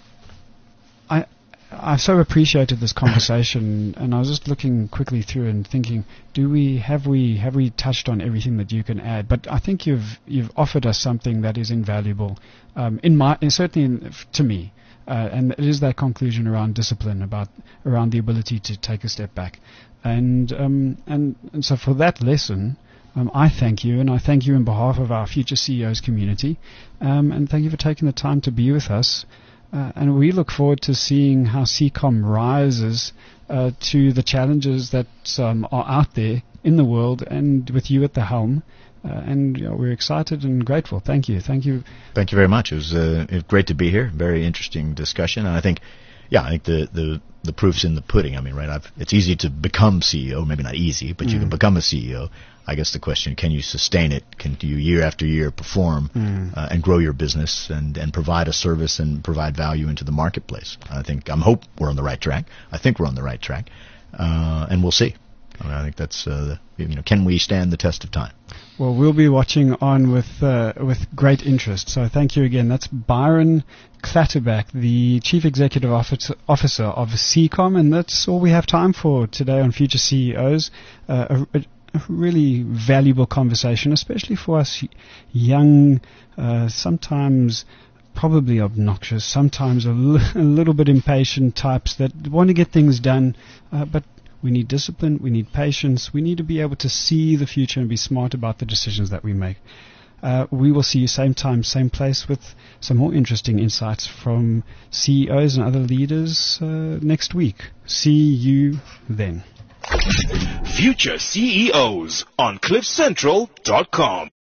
I I so appreciated this conversation, and I was just looking quickly through and thinking, do we have we have we touched on everything that you can add? But I think you've you've offered us something that is invaluable, um, in my in certainly in, to me. Uh, and it is that conclusion around discipline, about around the ability to take a step back, and um, and and so for that lesson, um, I thank you, and I thank you in behalf of our Future C E Os community, um, and thank you for taking the time to be with us, uh, and we look forward to seeing how C COM rises uh, to the challenges that um, are out there in the world, and with you at the helm. Uh, and you know, we're excited and grateful. Thank you. Thank you. Thank you very much. It was, uh, it was great to be here. Very interesting discussion. And I think, yeah, I think the, the, the proof's in the pudding. I mean, right, I've, it's easy to become C E O. Maybe not easy, but mm. you can become a C E O. I guess the question, can you sustain it? Can you year after year perform mm. uh, and grow your business and, and provide a service and provide value into the marketplace? I think, I hope we're on the right track. I think we're on the right track. Uh, and we'll see. I mean, I think that's, uh, the, you know, can we stand the test of time? Well, we'll be watching on with uh, with great interest. So thank you again. That's Byron Clatterback, the Chief Executive Officer, officer of C COM, and that's all we have time for today on Future C E Os. Uh, a, a really valuable conversation, especially for us young, uh, sometimes probably obnoxious, sometimes a, l- a little bit impatient types that want to get things done, uh, but we need discipline, we need patience, we need to be able to see the future and be smart about the decisions that we make. Uh, we will see you same time, same place with some more interesting insights from C E Os and other leaders uh, next week. See you then. Future C E Os on cliff central dot com.